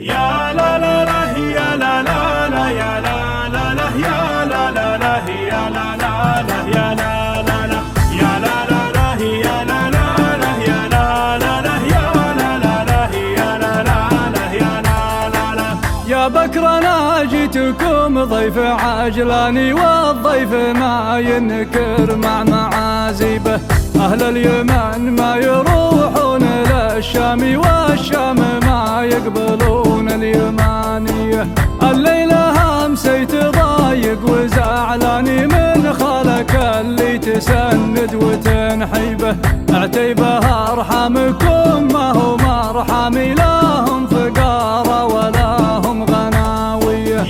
يا لا لا لا يا لا لا لا يا لا لا لا يا لا لا لا يا لا لا لا يا لا لا لا يا لا لا لا يا لا لا لا يا لا لا لا يا لا لا لا يا لا لا لا يا لا لا لا. يا بكر أنا جيتكم ضيف عجلاني، والضيف ما ينكر مع معازيبه. أهل اليمن ما يروحون للشام، والشام ما يقبلون اليمانية. الليلة همسيت ضايق وزعلاني من خالك اللي تسند وتنحيبه. عتيبه أرحمكم ما هو مرحمي، لا هم فقارة ولا هم غناوية.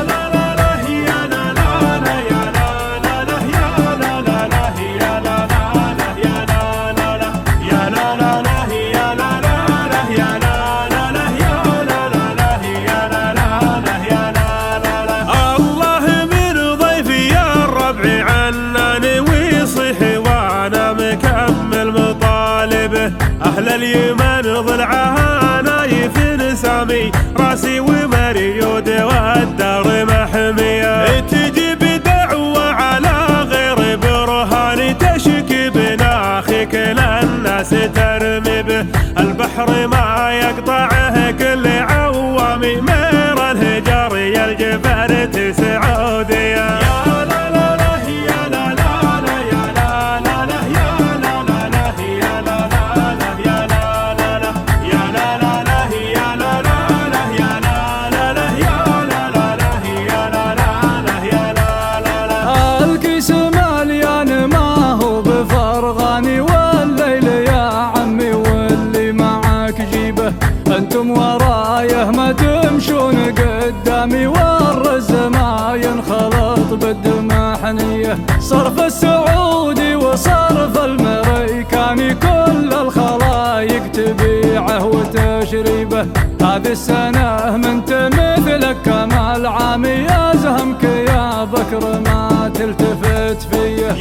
أهل اليمن ضلعها نايف سامي، راسي ومريود والدار محمية. تجيب دعوة على غير برهان، تشكي بناخك للناس ترمي به. البحر ما يقطعه كل عوامي، مير الهجر يا الجبر تسعودية. انتم ورايه ما تمشون قدامي، والرز ما ينخلط بالدمع حنيه. صرف السعودي وصرف المريكاني كل الخلايق تبيعه وتشريبه. هذه السنه منت مثلك كما العامي، ازهمك يا بكر ما تلتفت فيه.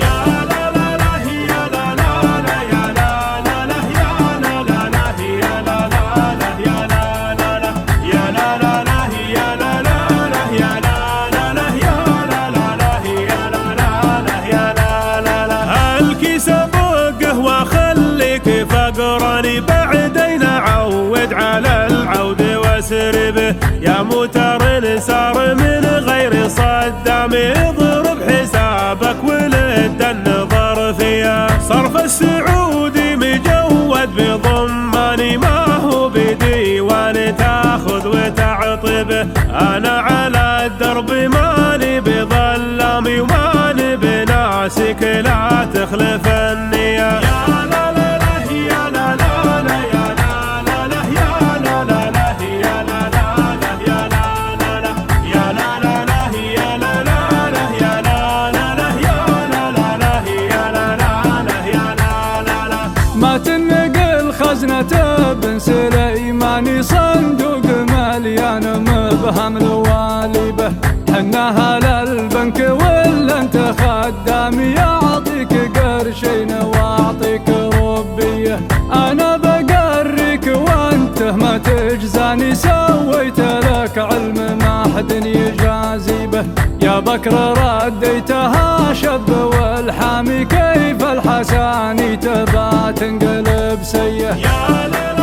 فقراني بعدين عود على العود واسربه. يا موتر صار من غير صدام، اضرب حسابك ولد النظر فيا. صرف السعودي مجود بضماني، ما هو بديوان تاخذ وتعطبه. انا على الدرب ماني بظلامي، وماني بناسك لا تخلف النية. ما تنقل خزنة بن سليماني، صندوق مليان مبهم الوالبه. حناها للبنك ولا انت خدامي، يعطيك قرشين واعطيك ربيه. انا بقريك وانت ما تجزاني، سويت لك علم ما حد يجازي به. يا بكر رديتها شب والحامي، كيف الحساني تبى تنقلب سيه.